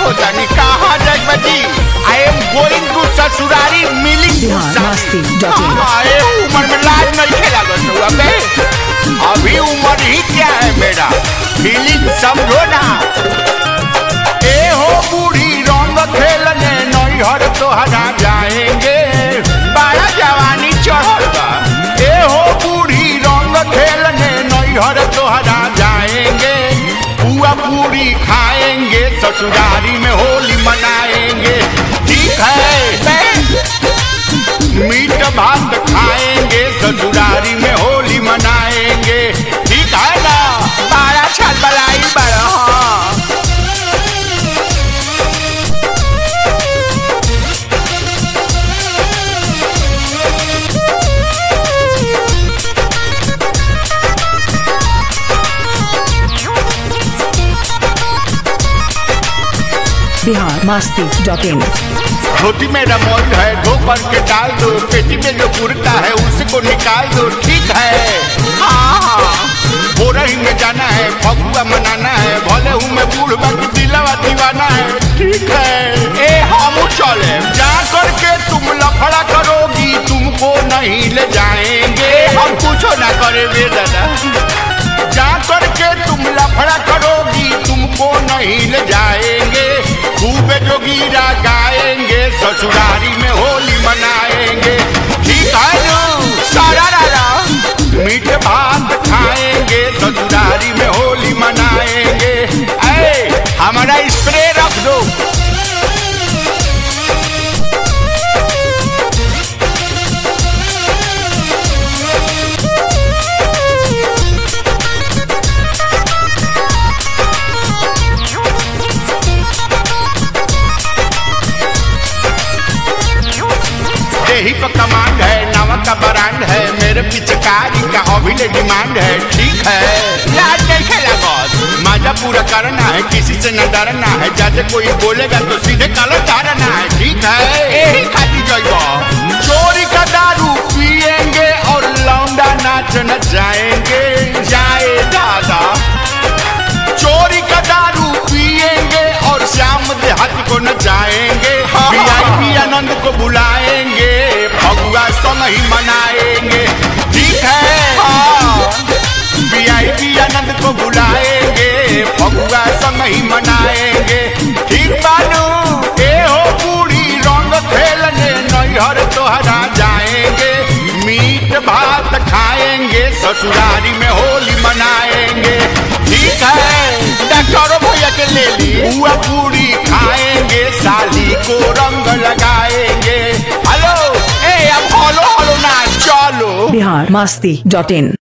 होता नहीं कहाँ जाए बजी। आई एम गोइंग टू ससुरारी मिलिंग अरे उम्र में लाज नहीं खेला बे, अभी उम्र ही क्या है मेरा, फीलिंग समझो ना। ए हो बूढ़ी रंग खेलने नैहर तोहरा जाएंगे, बड़ा जवानी चढ़ल बा। ए हो बूढ़ी रंग खेलने नैहर तोहरा जाएंगे, पुआ पूरी खाएंगे ससुरारी में होली मनाएंगे। ठीक है मीट भात खाएंगे ससुरारी में होली मनाएंगे। ठीक है ना, बारह साल बलाई बड़ा। biharmasti.in। धोती में रमोल है, धो करके डाल दो, पेटी में जो कुर्ता है उसको निकाल दो। ठीक है हाँ, बोरही में जाना है, फगुआ मनाना है, भले हूँ मैं बूढ़ बाकी दिलवा दीवाना है। ठीक है ए हम चले, जा करके तुम लफड़ा करोगी तुमको नहीं ले जाएंगे। हम कुछ ना करे वे दादा, जा करके तुम लफड़ा करोगी तुमको नहीं ले जाएंगे। खूब जोगीरा गाएंगे ससुरारी में होली मनाएंगे। ठीक है ना, सारा रारा मीठ भात खाएंगे ससुरारी में होली मनाएंगे। ऐ हमारा स्प्रे रख दो। यही पर कमांड है, नमक का ब्रांड है, मेरे पिचकारी का अभी डिमांड है। ठीक है लाज नहीं खेला बॉस, मजा पूरा करना है, किसी से न डरना है, जैसे कोई बोलेगा तो सीधे कलर डालना है। ठीक है यही खाती जाएगा, चोरी का दारू पिएंगे और लौंडा नाच न जाएंगे। जाए दादा चोरी का दारू पिएंगे और श्याम देहाती को न जाएंगे। VIP आनंद को बुलाएंगे, फगुआ संग ही मनाएंगे। ठीक है VIP आनंद को बुलाएंगे, फगुआ संग ही मनाएंगे। ठीक बानू ए हो बूढ़ी रंग खेलने नैहर तोहरा जाएंगे, मीट भात खाएंगे ससुरारी में होली मनाएंगे। ठीक है डॉक्टरों भैया के ले ली, बुआ पूरी खाएंगे, साली को रंग लगाएंगे। हेलो ए अब हलो हलो ना चलो। biharmasti.in।